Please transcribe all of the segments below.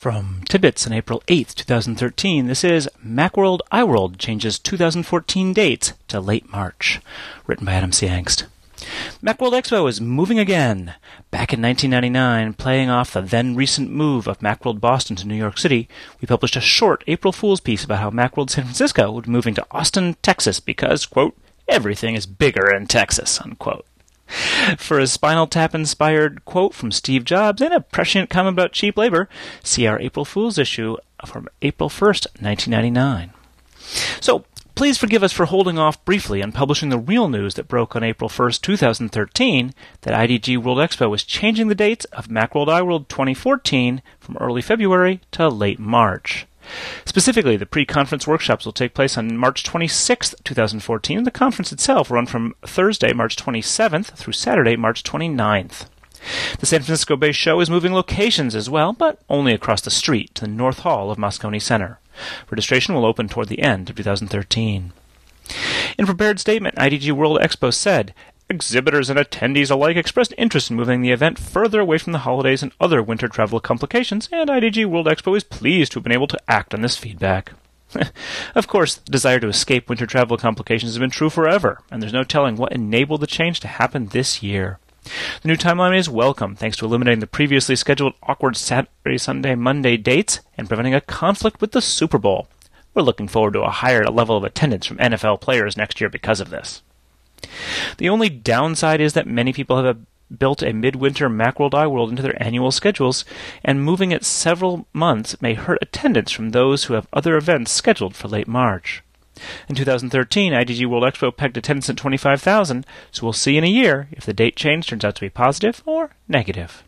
From Tidbits on April 8th, 2013, this is Macworld iWorld changes 2014 dates to late March, written by Adam C. Angst. Macworld Expo is moving again. Back in 1999, playing off the then-recent move of Macworld Boston to New York City, we published a short April Fool's piece about how Macworld San Francisco would be moving to Austin, Texas because, quote, everything is bigger in Texas, unquote. For a Spinal Tap-inspired quote from Steve Jobs and a prescient comment about cheap labor, see our April Fool's issue from April 1st, 1999. So, please forgive us for holding off briefly on publishing the real news that broke on April 1st, 2013, that IDG World Expo was changing the dates of Macworld iWorld 2014 from early February to late March. Specifically, the pre-conference workshops will take place on March 26th, 2014, and the conference itself will run from Thursday, March 27th through Saturday, March 29th. The San Francisco-based show is moving locations as well, but only across the street to the North Hall of Moscone Center. Registration will open toward the end of 2013. In a prepared statement, IDG World Expo said, exhibitors and attendees alike expressed interest in moving the event further away from the holidays and other winter travel complications, and IDG World Expo is pleased to have been able to act on this feedback. Of course, the desire to escape winter travel complications has been true forever, and there's no telling what enabled the change to happen this year. The new timeline is welcome, thanks to eliminating the previously scheduled awkward Saturday, Sunday, Monday dates and preventing a conflict with the Super Bowl. We're looking forward to a higher level of attendance from NFL players next year because of this. The only downside is that many people have built a midwinter Macworld iWorld into their annual schedules, and moving it several months may hurt attendance from those who have other events scheduled for late March. In 2013, IDG World Expo pegged attendance at 25,000, so we'll see in a year if the date change turns out to be positive or negative.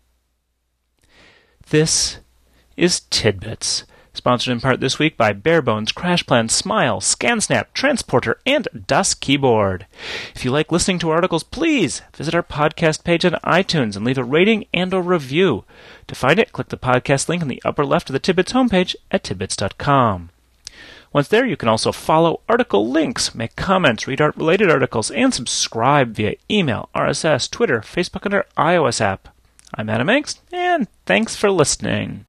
This is Tidbits, sponsored in part this week by Barebones, CrashPlan, Smile, ScanSnap, Transporter, and Das Keyboard. If you like listening to articles, please visit our podcast page on iTunes and leave a rating and a review. To find it, click the podcast link in the upper left of the Tidbits homepage at tidbits.com. Once there, you can also follow article links, make comments, read art-related articles, and subscribe via email, RSS, Twitter, Facebook, and our iOS app. I'm Adam Angst, and thanks for listening.